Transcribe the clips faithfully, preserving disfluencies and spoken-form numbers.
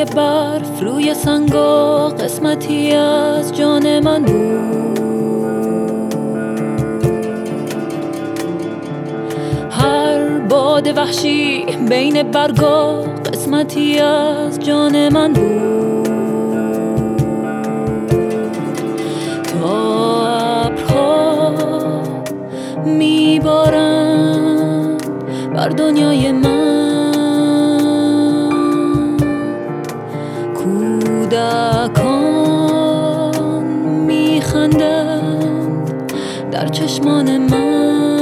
های برف روی سنگا قسمتی از جان من بود. هر باد وحشی بین برگا قسمتی از جان من بود. تا ابرها میبارم بر دنیای من، کودکان میخندند در چشمان من.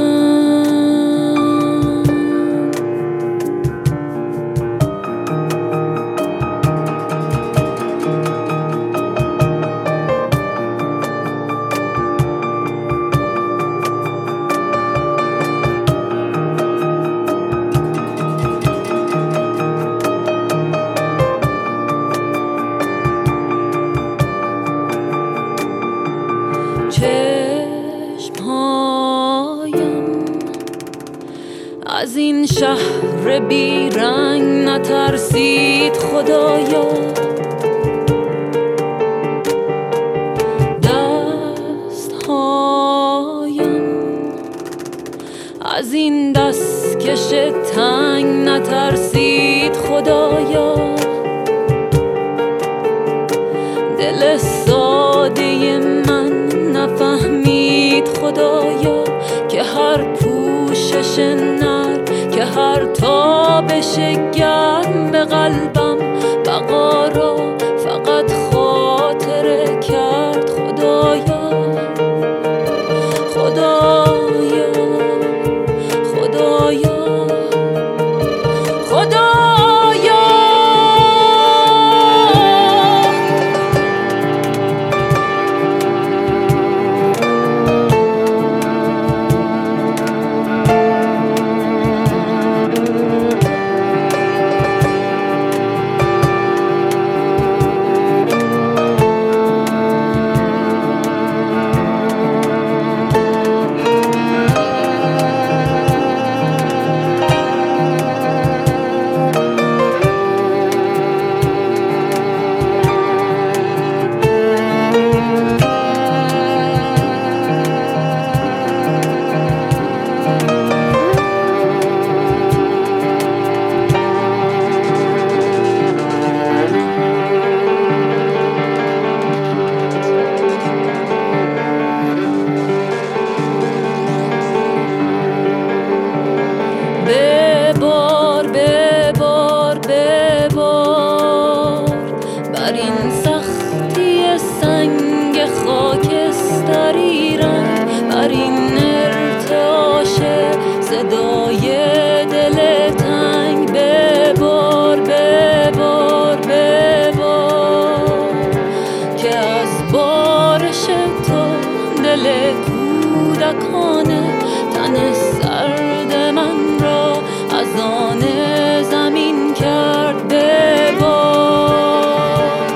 چشمهایم از این شهر بیرنگ نترسید خدایا. دستهایم از این دستکش تنگ نترسید خدایا. دل ساده من نفهمید خدایا که هر پوشش نر، که هر تابش گرم به قلبم بقا را فقط خاطره کرد خدایا. خدایا خدایا خدایا. ببار ببار ببار بر این سختی سنگ خاکستری رنگ، بر این ارتعاش صدای دل تنگ. ببار ببار ببار که از بارش تو دل کودکانه تن سرد من را از آن زمین کرد. ببار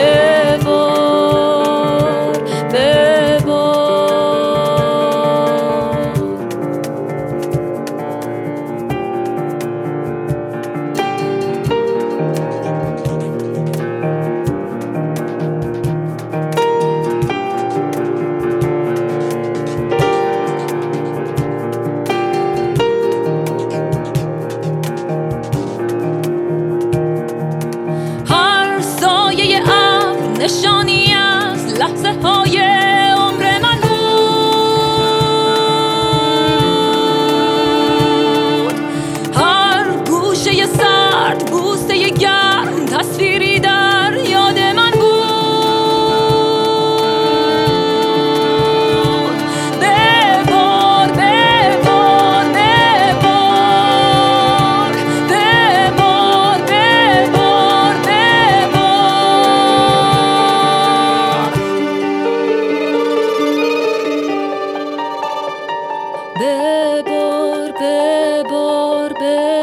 ببار ببار. نشانی از لحظه های عمر من بود. هر گوشه سرد بوسه گرم تصویری در یاد من بود. ببار ببار ببار ببار ببار ببار ببار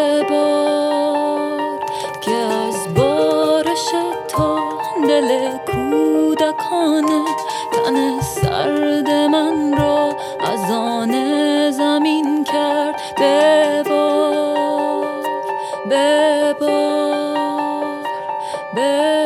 ببار که از بارش تو دل کودکانه تن سرد من را از آن زمین کرد. ببار ببار به